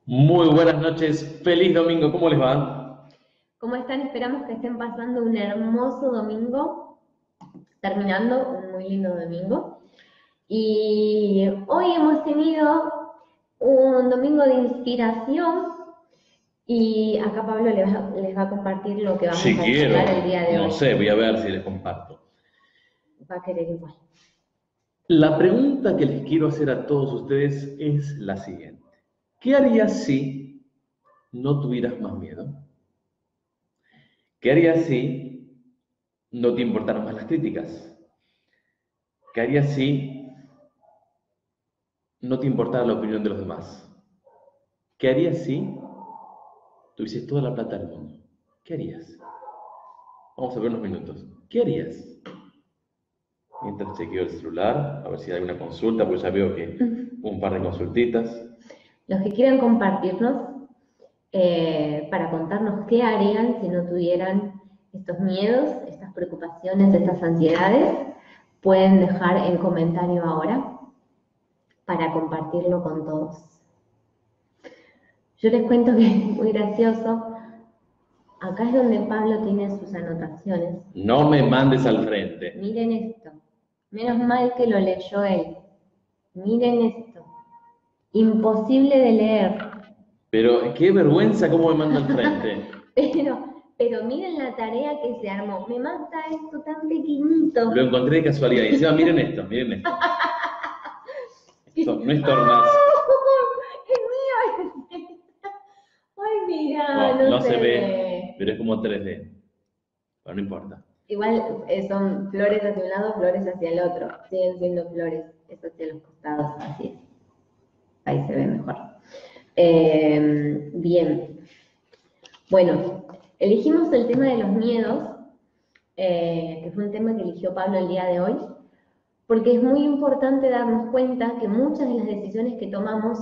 Muy buenas noches, feliz domingo, ¿cómo les va? ¿Cómo están? Esperamos que estén pasando un hermoso domingo, terminando un muy lindo domingo. Y hoy hemos tenido un domingo de inspiración y acá Pablo les va a compartir lo que vamos Si a charlar el quiero, día de no hoy. sé, voy a ver si les comparto. Va a querer igual. La pregunta que les quiero hacer a todos ustedes es la siguiente. ¿Qué harías si no tuvieras más miedo? ¿Qué harías si no te importaran más las críticas? ¿Qué harías si no te importara la opinión de los demás? ¿Qué harías si tuvieses toda la plata del mundo? ¿Qué harías? Vamos a ver unos minutos. ¿Qué harías? Mientras chequeo el celular, a ver si hay alguna consulta, porque ya veo que un par de consultitas. Los que quieran compartirnos para contarnos qué harían si no tuvieran estos miedos, estas preocupaciones, estas ansiedades, pueden dejar en comentario ahora para compartirlo con todos. Yo les cuento que es muy gracioso. Acá es donde Pablo tiene sus anotaciones. No me mandes al frente. Miren esto. Menos mal que lo leyó él. Miren esto. Imposible de leer. Pero qué vergüenza cómo me manda al frente. Pero miren la tarea que se armó. Me mata esto tan Lo pequeñito. encontré de casualidad. Y encima, miren esto, miren esto. Esto no es Tornas. ¡Oh! ¡Es mío! Ay, mira, No, no no se se ve, ve. pero es como 3D. Pero no importa. Igual son flores hacia un lado, flores hacia el otro. Siguen siendo flores, es hacia los costados, así es. Ahí se ve mejor. Bien. Bueno, elegimos el tema de los miedos, que fue un tema que eligió Pablo el día de hoy, porque es muy importante darnos cuenta que muchas de las decisiones que tomamos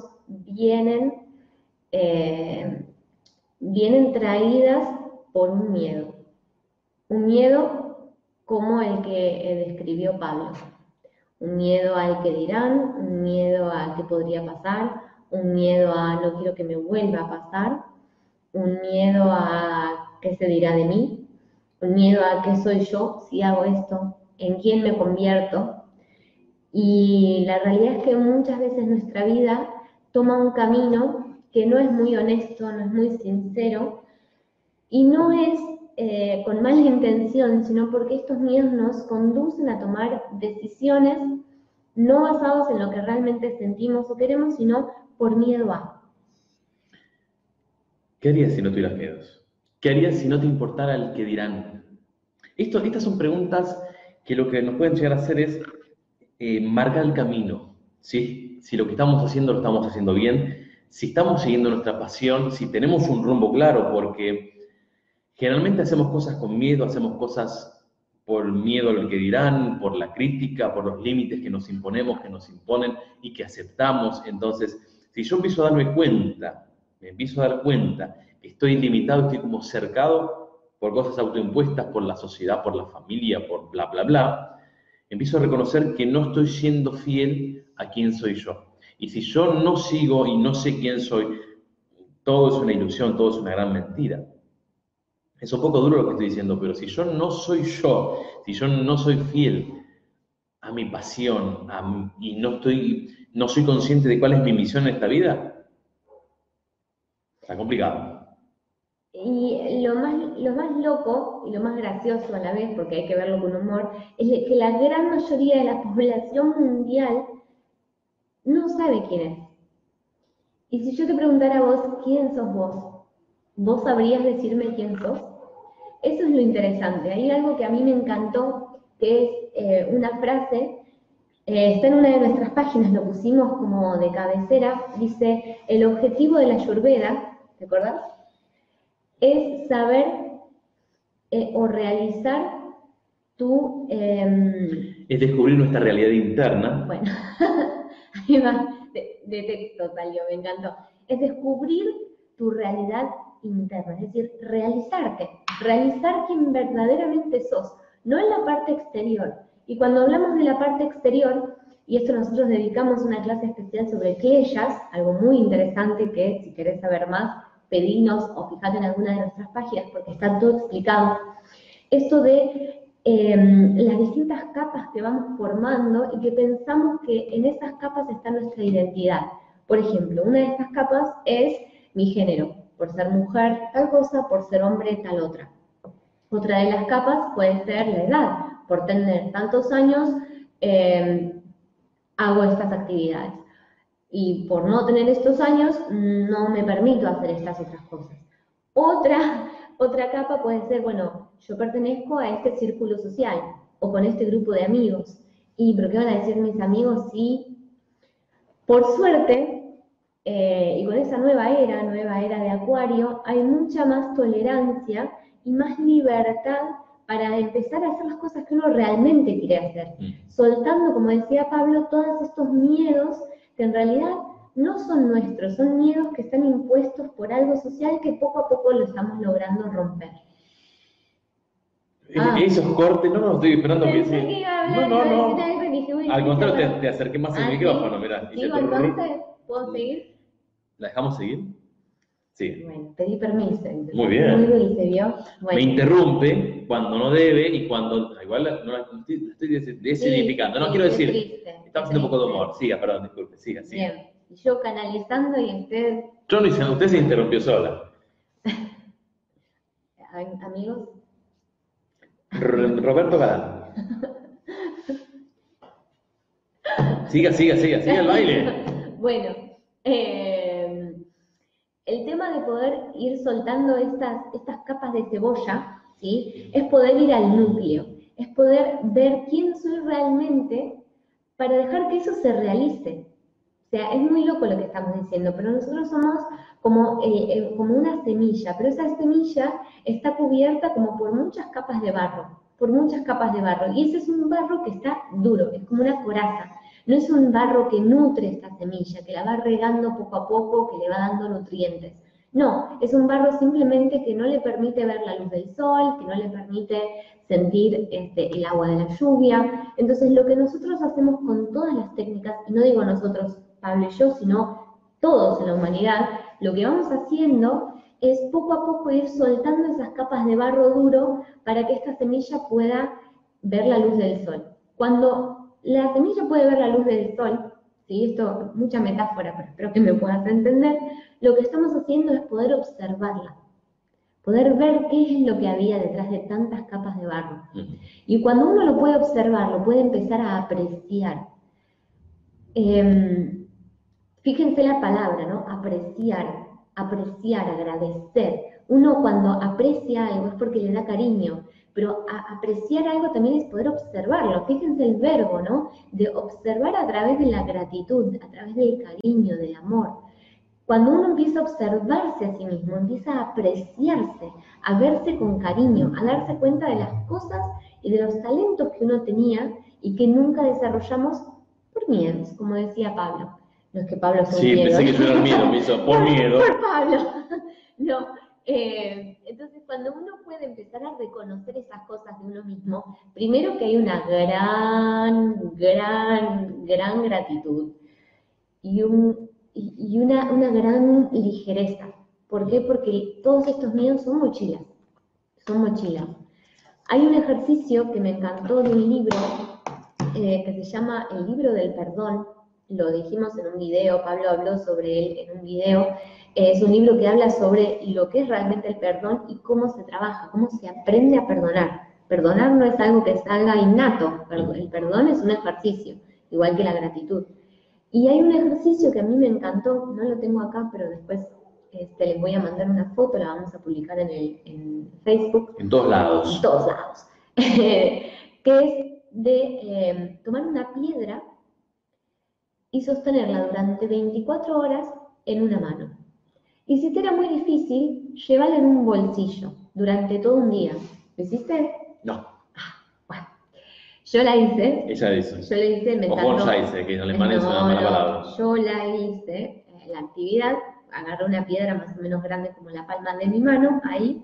eh, vienen traídas por un miedo. Un miedo como el que describió Pablo. Un miedo al que dirán, un miedo a qué podría pasar, un miedo a no quiero que me vuelva a pasar, un miedo a qué se dirá de mí, un miedo a qué soy yo si hago esto, en quién me convierto. Y la realidad es que muchas veces nuestra vida toma un camino que no es muy honesto, no es muy sincero, y no es con mala intención, sino porque estos miedos nos conducen a tomar decisiones no basados en lo que realmente sentimos o queremos, sino por miedo a. ¿Qué harías si no tuvieras miedos? ¿Qué harías si no te importara el que dirán? Estas son preguntas que lo que nos pueden llegar a hacer es marcar el camino, ¿sí? Si lo que estamos haciendo lo estamos haciendo bien, si estamos siguiendo nuestra pasión, si tenemos un rumbo claro, porque generalmente hacemos cosas con miedo, hacemos cosas por miedo a lo que dirán, por la crítica, por los límites que nos imponemos, que nos imponen y que aceptamos. Entonces, si yo empiezo a darme cuenta, me empiezo a dar cuenta que estoy limitado, estoy como cercado por cosas autoimpuestas, por la sociedad, por la familia, por bla, bla, bla, empiezo a reconocer que no estoy siendo fiel a quién soy yo. Y si yo no sigo y no sé quién soy, todo es una ilusión, todo es una gran mentira. Es un poco duro lo que estoy diciendo, pero si yo no soy yo, si yo no soy fiel a mi pasión y no soy consciente de cuál es mi misión en esta vida, está complicado. Y lo más loco y lo más gracioso a la vez, porque hay que verlo con humor, es que la gran mayoría de la población mundial no sabe quién es. Y si yo te preguntara a vos, ¿quién sos vos? ¿Vos sabrías decirme quién sos? Eso es lo interesante. Hay algo que a mí me encantó, que es una frase, está en una de nuestras páginas, lo pusimos como de cabecera, dice, el objetivo de la Ayurveda, ¿te acordás? Es saber o realizar tu... Es descubrir nuestra realidad interna. bueno, ahí va, de texto salió, me encantó. Es descubrir tu realidad interna, es decir, realizarte, realizar quien verdaderamente sos, no en la parte exterior. Y cuando hablamos de la parte exterior, y esto nosotros dedicamos una clase especial sobre cleyas, algo muy interesante que si querés saber más, pedinos o fijate en alguna de nuestras páginas porque está todo explicado. Esto de las distintas capas que vamos formando y que pensamos que en esas capas está nuestra identidad. Por ejemplo, una de estas capas es mi género, por ser mujer tal cosa, por ser hombre tal otra. Otra de las capas puede ser la edad, por tener tantos años hago estas actividades. Y por no tener estos años no me permito hacer estas otras cosas. Otra capa puede ser, bueno, yo pertenezco a este círculo social o con este grupo de amigos. ¿Pero qué van a decir mis amigos si, por suerte, y con esa nueva era de Acuario, hay mucha más tolerancia y más libertad para empezar a hacer las cosas que uno realmente quiere hacer? Soltando, como decía Pablo, todos estos miedos que en realidad no son nuestros, son miedos que están impuestos por algo social que poco a poco lo estamos logrando romper. Esos cortes, no, estoy esperando que Pensé que iba a hablar, no. dije, uy, Al contrario, bueno. te acerqué más el micrófono, ¿Sí? mirá. ¿Sigo entonces? ¿Puedo seguir? ¿La dejamos seguir? Sí. Bueno, pedí permiso. Muy bien. Muy dulce, ¿vio? Bueno. Me interrumpe cuando no debe y cuando, igual no la estoy designificando, no quiero decir, triste, estamos haciendo un poco de humor. Siga, perdón, disculpe, siga. Bien, yo canalizando y usted... Yo no hice, usted se interrumpió sola. Amigos. Roberto Galán. Siga el baile. Bueno, el tema de poder ir soltando estas capas de cebolla, ¿sí? Es poder ir al núcleo, es poder ver quién soy realmente para dejar que eso se realice. O sea, es muy loco lo que estamos diciendo, pero nosotros somos como una semilla, pero esa semilla está cubierta como por muchas capas de barro, y ese es un barro que está duro, es como una coraza. No es un barro que nutre esta semilla, que la va regando poco a poco, que le va dando nutrientes. No, es un barro simplemente que no le permite ver la luz del sol, que no le permite sentir el agua de la lluvia. Entonces, lo que nosotros hacemos con todas las técnicas, y no digo nosotros, Pablo y yo, sino todos en la humanidad, lo que vamos haciendo es poco a poco ir soltando esas capas de barro duro para que esta semilla pueda ver la luz del sol. Cuando la semilla puede ver la luz del sol, ¿sí? Esto es mucha metáfora, pero espero que me puedas entender. Lo que estamos haciendo es poder observarla, poder ver qué es lo que había detrás de tantas capas de barro. Y cuando uno lo puede observar, lo puede empezar a apreciar. Fíjense la palabra, ¿no? Apreciar, agradecer. Uno cuando aprecia algo es porque le da cariño, pero apreciar algo también es poder observarlo. Fíjense el verbo, ¿no? De observar a través de la gratitud, a través del cariño, del amor. Cuando uno empieza a observarse a sí mismo, empieza a apreciarse, a verse con cariño, a darse cuenta de las cosas y de los talentos que uno tenía y que nunca desarrollamos por miedos, como decía Pablo. No es que Pablo sea un miedo. Sí, pensé que yo era el miedo, me hizo por miedo. Por Pablo. No. Entonces, cuando uno puede empezar a reconocer esas cosas de uno mismo, primero que hay una gran gratitud y una gran ligereza. ¿Por qué? Porque todos estos miedos son mochilas. Hay un ejercicio que me encantó de un libro que se llama El libro del perdón. Lo dijimos en un video, Pablo habló sobre él en un video. Es un libro que habla sobre lo que es realmente el perdón y cómo se trabaja, cómo se aprende a perdonar. Perdonar no es algo que salga innato, el perdón es un ejercicio, igual que la gratitud. Y hay un ejercicio que a mí me encantó, no lo tengo acá, pero después les voy a mandar una foto, la vamos a publicar en Facebook. En todos lados. En todos lados. Que es de tomar una piedra y sostenerla durante 24 horas en una mano. Y si te era muy difícil, llévala en un bolsillo durante todo un día. ¿Lo hiciste? No. Bueno. Yo la hice. Ella hizo. Yo la hice, me encantó. O vos ya hice, que en alemán es una mala palabra. Yo la hice, la actividad, agarré una piedra más o menos grande como la palma de mi mano, ahí,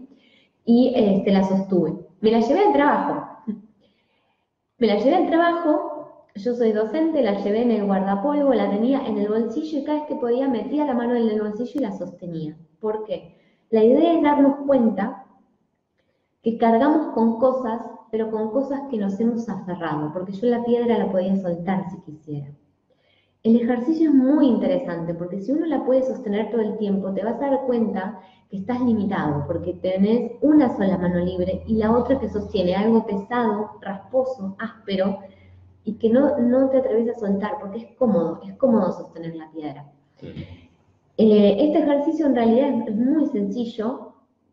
y la sostuve. Me la llevé al trabajo. Yo soy docente, la llevé en el guardapolvo, la tenía en el bolsillo y cada vez que podía metía la mano en el bolsillo y la sostenía. ¿Por qué? La idea es darnos cuenta que cargamos con cosas, pero con cosas que nos hemos aferrado, porque yo la piedra la podía soltar si quisiera. El ejercicio es muy interesante porque si uno la puede sostener todo el tiempo, te vas a dar cuenta que estás limitado porque tenés una sola mano libre y la otra que sostiene algo pesado, rasposo, áspero y que no te atreves a soltar porque es cómodo sostener la piedra. Este ejercicio en realidad es muy sencillo,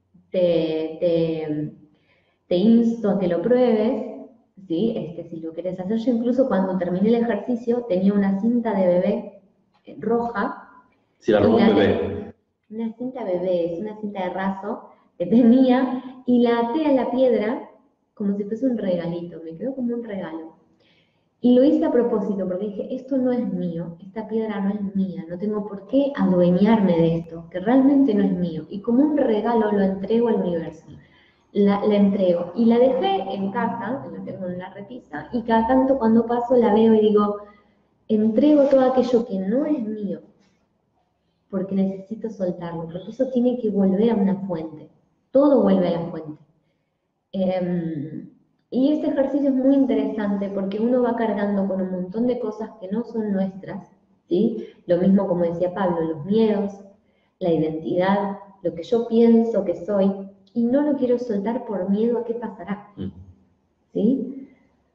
te insto a que lo pruebes, ¿sí? Si lo querés hacer. Yo incluso cuando terminé el ejercicio tenía una cinta de bebé roja. Si la robó un bebé. Una cinta bebé, es una cinta de raso que tenía y la até a la piedra como si fuese un regalito, me quedó como un regalo. Y lo hice a propósito porque dije, esto no es mío, esta piedra no es mía, no tengo por qué adueñarme de esto, que realmente no es mío. Y como un regalo lo entrego al universo. La entrego y la dejé en casa, la tengo en la repisa, y cada tanto cuando paso la veo y digo, entrego todo aquello que no es mío, porque necesito soltarlo, porque eso tiene que volver a una fuente, todo vuelve a la fuente. Y este ejercicio es muy interesante porque uno va cargando con un montón de cosas que no son nuestras, ¿sí? Lo mismo como decía Pablo, los miedos, la identidad, lo que yo pienso que soy, y no lo quiero soltar por miedo a qué pasará, ¿sí?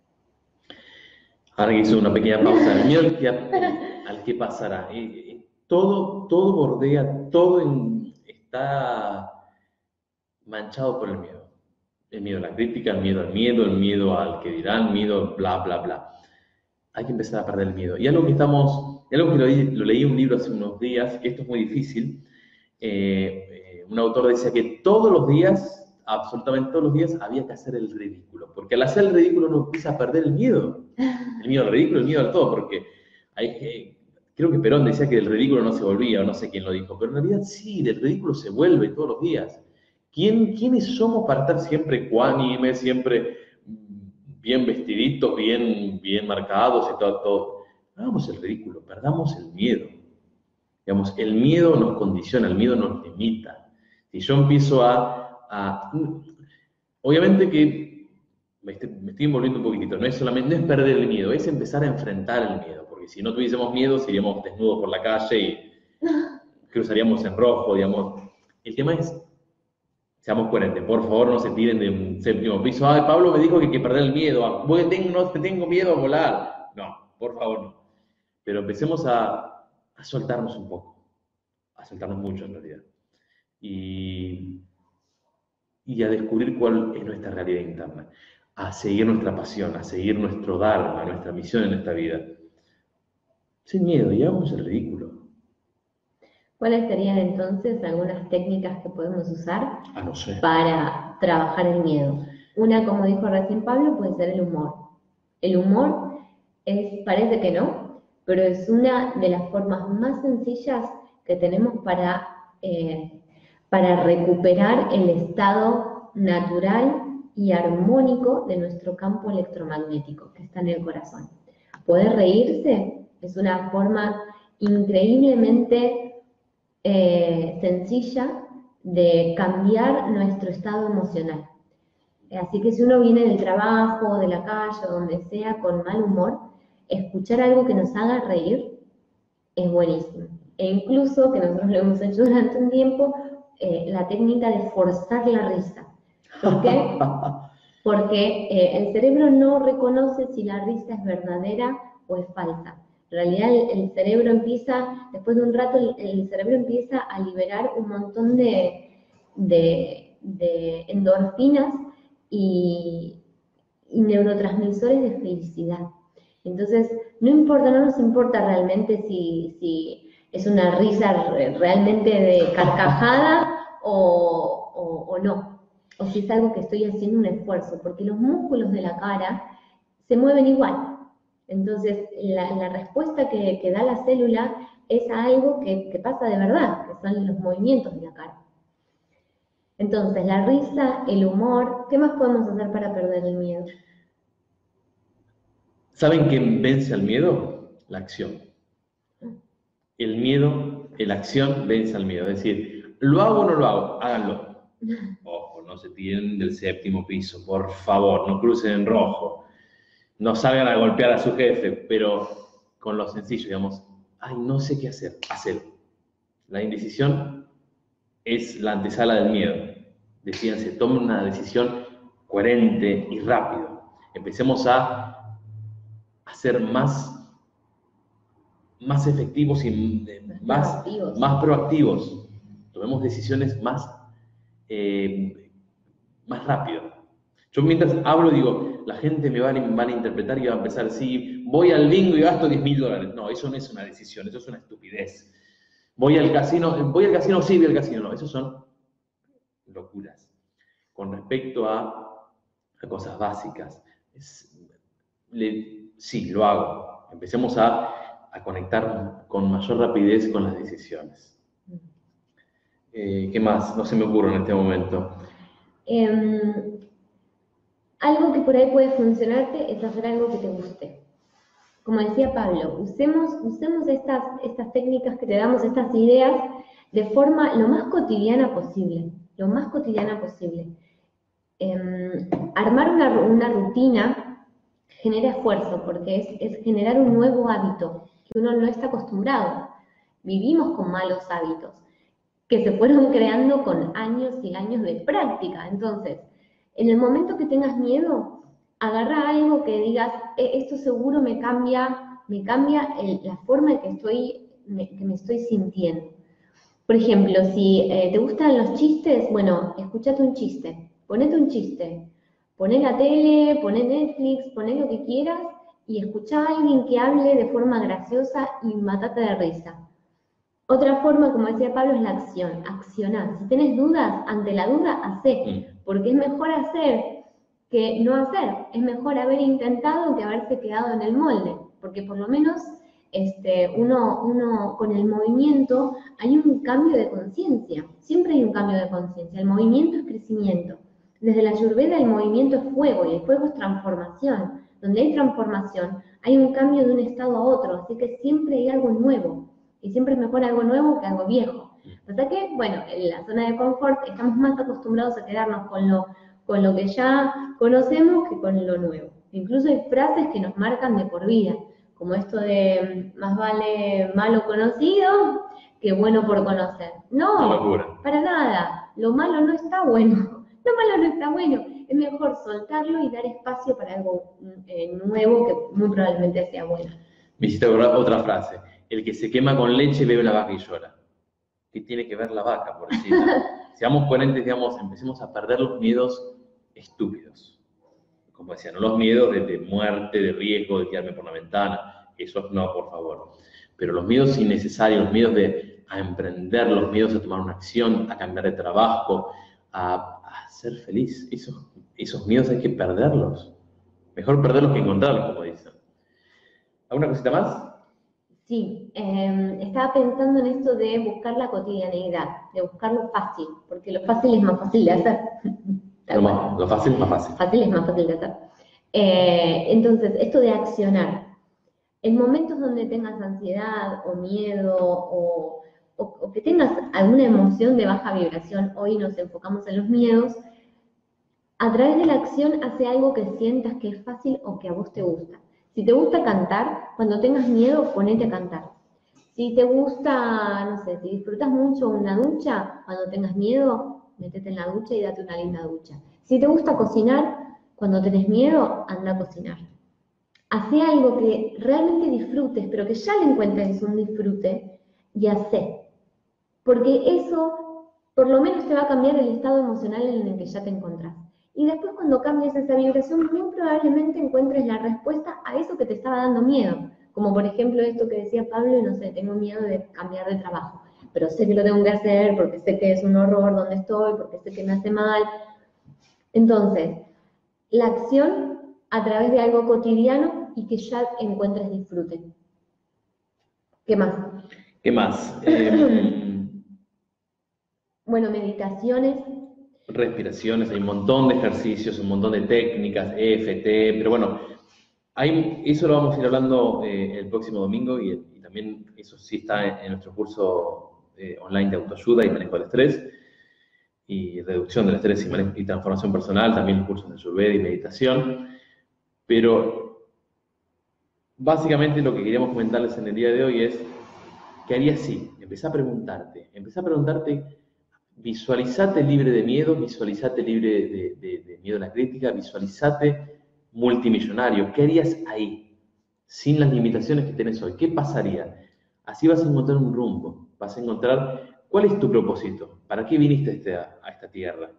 Ahora que hizo una pequeña pausa, el miedo al que pasará. Todo bordea, está manchado por el miedo. El miedo a la crítica, el miedo al que dirán, el miedo, bla, bla, bla. Hay que empezar a perder el miedo. Y algo que lo leí en un libro hace unos días, que esto es muy difícil. Un autor decía que todos los días, absolutamente todos los días, había que hacer el ridículo. Porque al hacer el ridículo uno empieza a perder el miedo. El miedo al ridículo, el miedo al todo. Porque creo que Perón decía que del ridículo no se volvía, o no sé quién lo dijo. Pero en realidad sí, del ridículo se vuelve todos los días. ¿Quiénes somos para estar siempre ecuánimes, siempre bien vestiditos, bien marcados y todo? Hagamos el ridículo, perdamos el miedo. Digamos, el miedo nos condiciona, el miedo nos limita. Si yo empiezo obviamente que me estoy envolviendo un poquitito, no es perder el miedo, es empezar a enfrentar el miedo, porque si no tuviésemos miedo seríamos desnudos por la calle y cruzaríamos en rojo, digamos. El tema es, seamos coherentes, por favor no se tiren de un séptimo piso. Ay, Pablo me dijo que hay que perder el miedo, no tengo miedo a volar. No, por favor no. Pero empecemos a soltarnos un poco, a soltarnos mucho en realidad. Y a descubrir cuál es nuestra realidad interna, a seguir nuestra pasión, a seguir nuestro dharma, nuestra misión en esta vida. Sin miedo, y hagamos el ridículo. ¿Cuáles serían entonces algunas técnicas que podemos usar No sé. para trabajar el miedo? Una, como dijo recién Pablo, puede ser el humor. El humor parece que no, pero es una de las formas más sencillas que tenemos para recuperar el estado natural y armónico de nuestro campo electromagnético que está en el corazón. Poder reírse es una forma increíblemente sencilla de cambiar nuestro estado emocional. Así que si uno viene del trabajo, de la calle, o donde sea, con mal humor, escuchar algo que nos haga reír es buenísimo. E incluso, que nosotros lo hemos hecho durante un tiempo, la técnica de forzar la risa. ¿Por qué? Porque el cerebro no reconoce si la risa es verdadera o es falsa. En realidad el cerebro empieza, después de un rato, el cerebro empieza a liberar un montón de endorfinas y neurotransmisores de felicidad. Entonces, no nos importa realmente si es una risa realmente de carcajada o no, o si es algo que estoy haciendo un esfuerzo, porque los músculos de la cara se mueven igual. Entonces, la respuesta que da la célula es a algo que pasa de verdad, que son los movimientos de la cara. Entonces, la risa, el humor, ¿qué más podemos hacer para perder el miedo? ¿Saben qué vence al miedo? La acción. El miedo, la acción vence al miedo. Es decir, ¿lo hago o no lo hago? Háganlo. Ojo, no se tiren del 7º piso, por favor, no crucen en rojo. No salgan a golpear a su jefe, pero con lo sencillo, digamos, ay, no sé qué hacer, hacelo. La indecisión es la antesala del miedo. Decídense, tomen una decisión coherente y rápido. Empecemos a ser más efectivos y más proactivos. Tomemos decisiones más rápido. Yo mientras hablo digo, la gente me va a malinterpretar y va a empezar, sí, voy al bingo y gasto $10.000. No, eso no es una decisión, eso es una estupidez. Voy al casino, sí, voy al casino, no, eso son locuras. Con respecto a cosas básicas, sí, lo hago. Empecemos a conectar con mayor rapidez con las decisiones. ¿Qué más? No se me ocurre en este momento. Algo que por ahí puede funcionarte es hacer algo que te guste. Como decía Pablo, usemos estas técnicas que te damos, estas ideas, de forma lo más cotidiana posible. Lo más cotidiana posible. Armar una rutina genera esfuerzo, porque es generar un nuevo hábito que uno no está acostumbrado. Vivimos con malos hábitos que se fueron creando con años y años de práctica. Entonces, en el momento que tengas miedo, agarra algo que digas, esto seguro me cambia la forma en que me estoy sintiendo. Por ejemplo, si te gustan los chistes, bueno, escúchate un chiste, ponete un chiste, poné la tele, poné Netflix, poné lo que quieras y escuchá a alguien que hable de forma graciosa y matate de risa. Otra forma, como decía Pablo, es la acción, accionar. Si tenés dudas, ante la duda, hacé, porque es mejor hacer que no hacer. Es mejor haber intentado que haberse quedado en el molde, porque por lo menos uno con el movimiento hay un cambio de conciencia. Siempre hay un cambio de conciencia. El movimiento es crecimiento. Desde la Ayurveda el movimiento es fuego y el fuego es transformación. Donde hay transformación, hay un cambio de un estado a otro, así que siempre hay algo nuevo. Y siempre es mejor algo nuevo que algo viejo. O sea que, bueno, en la zona de confort estamos más acostumbrados a quedarnos con lo que ya conocemos que con lo nuevo. Incluso hay frases que nos marcan de por vida, como esto de más vale malo conocido que bueno por conocer. No, para nada. Lo malo no está bueno. Lo malo no está bueno. Es mejor soltarlo y dar espacio para algo nuevo que muy probablemente sea bueno. Me hiciste acordar otra frase. El que se quema con leche bebe la vaca y llora. ¿Qué tiene que ver la vaca, por decirlo? Seamos coherentes, digamos, empecemos a perder los miedos estúpidos. Como decía, no los miedos de muerte, de riesgo, de tirarme por la ventana. Esos no, por favor. Pero los miedos innecesarios, los miedos a emprender, los miedos a tomar una acción, a cambiar de trabajo, a ser feliz. Esos miedos hay que perderlos. Mejor perderlos que encontrarlos, como dicen. ¿Alguna cosita más? Sí, estaba pensando en esto de buscar la cotidianeidad, de buscar lo fácil, porque lo fácil es más fácil de hacer. Lo fácil es más fácil. Fácil es más fácil de hacer. Entonces, esto de accionar. En momentos donde tengas ansiedad o miedo o que tengas alguna emoción de baja vibración, hoy nos enfocamos en los miedos, a través de la acción hace algo que sientas que es fácil o que a vos te gusta. Si te gusta cantar, cuando tengas miedo, ponete a cantar. Si te gusta, no sé, si disfrutas mucho una ducha, cuando tengas miedo, métete en la ducha y date una linda ducha. Si te gusta cocinar, cuando tenés miedo, anda a cocinar. Hacé algo que realmente disfrutes, pero que ya le encuentres un disfrute y hacé. Porque eso, por lo menos, te va a cambiar el estado emocional en el que ya te encontrás. Y después cuando cambies esa vibración, muy probablemente encuentres la respuesta a eso que te estaba dando miedo. Como por ejemplo esto que decía Pablo, no sé, tengo miedo de cambiar de trabajo, pero sé que lo tengo que hacer porque sé que es un horror donde estoy, porque sé que me hace mal. Entonces, la acción a través de algo cotidiano y que ya encuentres disfrute. ¿Qué más? ¿Qué más? Bueno, meditaciones. Respiraciones, hay un montón de ejercicios, un montón de técnicas, EFT, pero bueno, Eso lo vamos a ir hablando el próximo domingo y también eso sí está en nuestro curso online de autoayuda y manejo del estrés y reducción del estrés y transformación personal, también los cursos de Ayurveda y meditación. Pero básicamente lo que queríamos comentarles en el día de hoy es, ¿qué harías si? Empezá a preguntarte, visualizate libre de miedo, visualizate libre de miedo a la crítica, visualizate multimillonario. ¿Qué harías ahí? Sin las limitaciones que tenés hoy. ¿Qué pasaría? Así vas a encontrar un rumbo, vas a encontrar cuál es tu propósito, para qué viniste a esta tierra.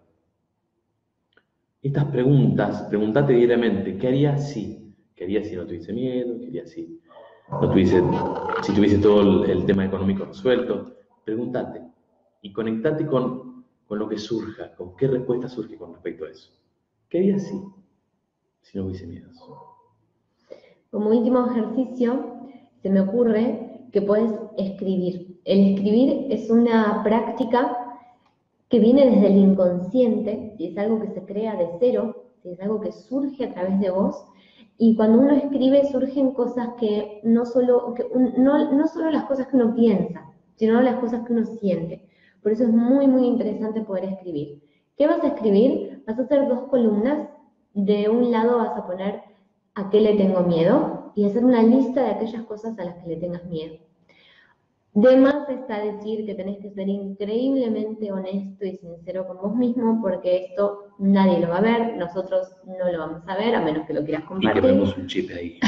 Estas preguntas, pregúntate diariamente, ¿qué harías si? ¿Qué harías si no tuviese miedo? ¿Qué harías si tuviese todo el tema económico resuelto? Pregúntate y conectate con lo que surja, con qué respuesta surge con respecto a eso. ¿Qué harías si no hubiese miedos? Como último ejercicio, se me ocurre que puedes escribir. El escribir es una práctica que viene desde el inconsciente, si es algo que se crea de cero, si es algo que surge a través de vos, y cuando uno escribe surgen cosas que no solo las cosas que uno piensa, sino las cosas que uno siente. Por eso es muy, muy interesante poder escribir. ¿Qué vas a escribir? Vas a hacer 2 columnas. De un lado vas a poner a qué le tengo miedo y hacer una lista de aquellas cosas a las que le tengas miedo. De más está decir que tenés que ser increíblemente honesto y sincero con vos mismo, porque esto nadie lo va a ver, nosotros no lo vamos a ver, a menos que lo quieras compartir. Y que ponemos un chip ahí.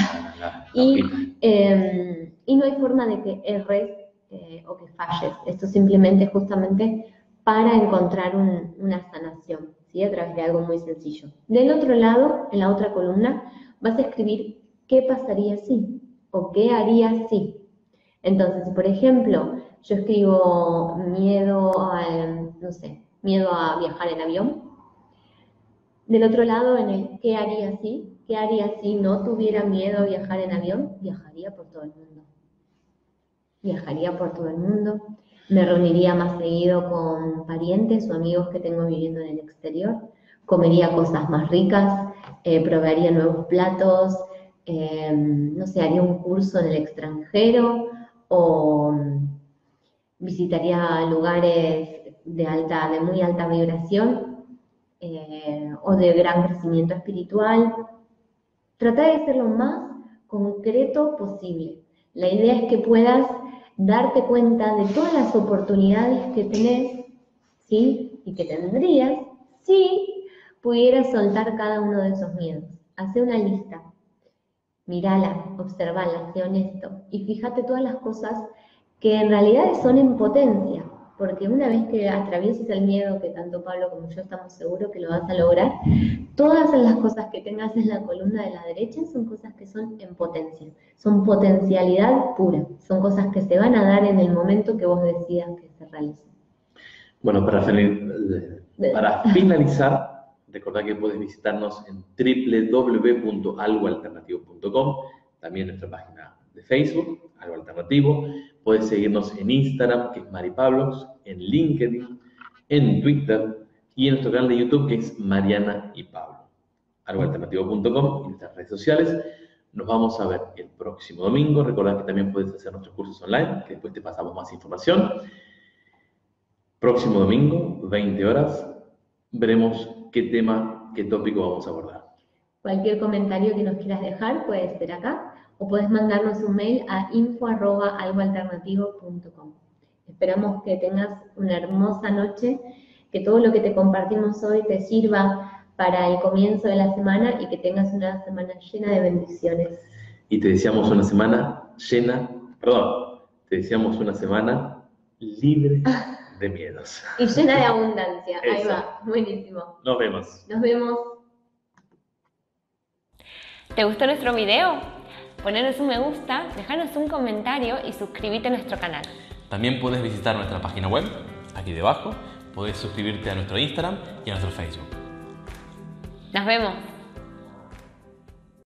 Y no hay forma de que erres o que falles. Esto simplemente justamente para encontrar una sanación, ¿sí? A través de algo muy sencillo. Del otro lado, en la otra columna, vas a escribir qué pasaría si o qué haría si. Entonces, por ejemplo, yo escribo miedo a viajar en avión. Del otro lado, en el qué haría si no tuviera miedo a viajar en avión, viajaría por todo el mundo. Viajaría por todo el mundo, me reuniría más seguido con parientes o amigos que tengo viviendo en el exterior, comería cosas más ricas, probaría nuevos platos, haría un curso en el extranjero, o visitaría lugares de muy alta vibración o de gran crecimiento espiritual. Trata de ser lo más concreto posible. La idea es que puedas darte cuenta de todas las oportunidades que tenés, ¿sí? Y que tendrías si pudieras soltar cada uno de esos miedos. Hacé una lista. Mírala, observala, sé honesto y fíjate todas las cosas que en realidad son en potencia, porque una vez que atravieses el miedo, que tanto Pablo como yo estamos seguros que lo vas a lograr, todas las cosas que tengas en la columna de la derecha son cosas que son en potencia, son potencialidad pura, son cosas que se van a dar en el momento que vos decidas que se realicen. Bueno, para finalizar, recordá que puedes visitarnos en www.algoalternativo.com, también nuestra página de Facebook, Algo Alternativo. Puedes seguirnos en Instagram, que es Mari Pablos, en LinkedIn, en Twitter y en nuestro canal de YouTube, que es Mariana y Pablo. Algoalternativo.com y nuestras redes sociales. Nos vamos a ver el próximo domingo. Recordá que también puedes hacer nuestros cursos online, que después te pasamos más información. Próximo domingo, 20 horas, veremos qué tópico vamos a abordar. Cualquier comentario que nos quieras dejar puede ser acá o puedes mandarnos un mail a info@algoalternativo.com. Esperamos que tengas una hermosa noche, que todo lo que te compartimos hoy te sirva para el comienzo de la semana y que tengas una semana llena de bendiciones. Y te deseamos una semana libre de miedos. Y llena de abundancia. Ahí va, buenísimo. Nos vemos. Nos vemos. ¿Te gustó nuestro video? Ponernos un me gusta, dejarnos un comentario y suscríbete a nuestro canal. También puedes visitar nuestra página web, aquí debajo. Puedes suscribirte a nuestro Instagram y a nuestro Facebook. Nos vemos.